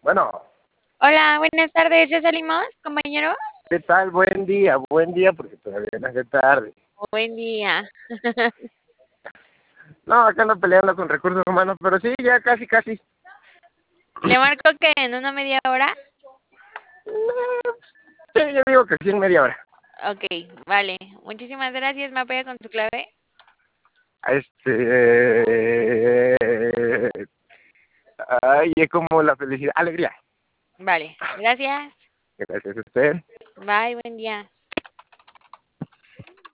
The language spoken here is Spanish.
Bueno, Hola, buenas tardes. ¿Ya salimos, compañero? ¿qué tal? Buen día, porque todavía no es tarde. Buen día. No, acá ando peleando con recursos humanos, pero sí, ya casi, casi. ¿Le marco que en una media hora? Sí, yo digo que sí en media hora. Ok, vale. Muchísimas gracias. ¿Me apoya con su clave? Este... Ay, es como la felicidad. Alegría. Vale. Gracias. Gracias a usted. Bye, buen día.